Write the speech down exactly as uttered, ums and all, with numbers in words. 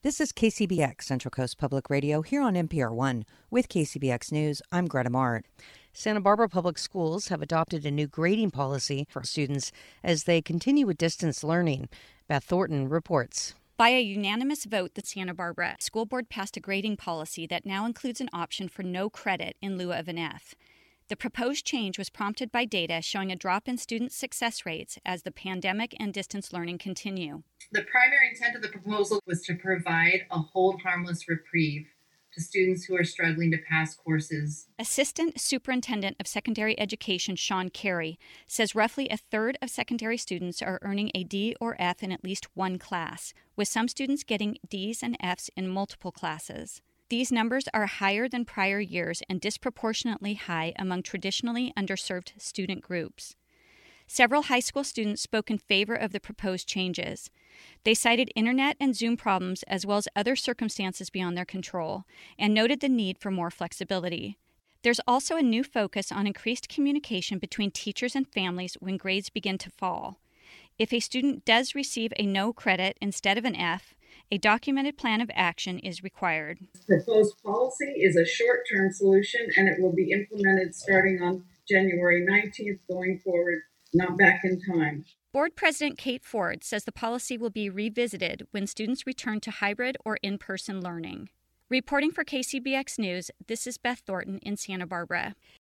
This is K C B X, Central Coast Public Radio, here on N P R one. With K C B X News, I'm Greta Mart. Santa Barbara Public Schools have adopted a new grading policy for students as they continue with distance learning. Beth Thornton reports. By a unanimous vote, the Santa Barbara School Board passed a grading policy that now includes an option for no credit in lieu of an F. The proposed change was prompted by data showing a drop in student success rates as the pandemic and distance learning continue. The primary intent of the proposal was to provide a hold harmless reprieve to students who are struggling to pass courses. Assistant Superintendent of Secondary Education Sean Carey says roughly a third of secondary students are earning a D or F in at least one class, with some students getting Ds and Fs in multiple classes. These numbers are higher than prior years and disproportionately high among traditionally underserved student groups. Several high school students spoke in favor of the proposed changes. They cited internet and Zoom problems as well as other circumstances beyond their control and noted the need for more flexibility. There's also a new focus on increased communication between teachers and families when grades begin to fall. If a student does receive a no credit instead of an F, a documented plan of action is required. This proposed policy is a short-term solution, and it will be implemented starting on January nineteenth going forward, not back in time. Board President Kate Ford says the policy will be revisited when students return to hybrid or in-person learning. Reporting for K C B X News, this is Beth Thornton in Santa Barbara.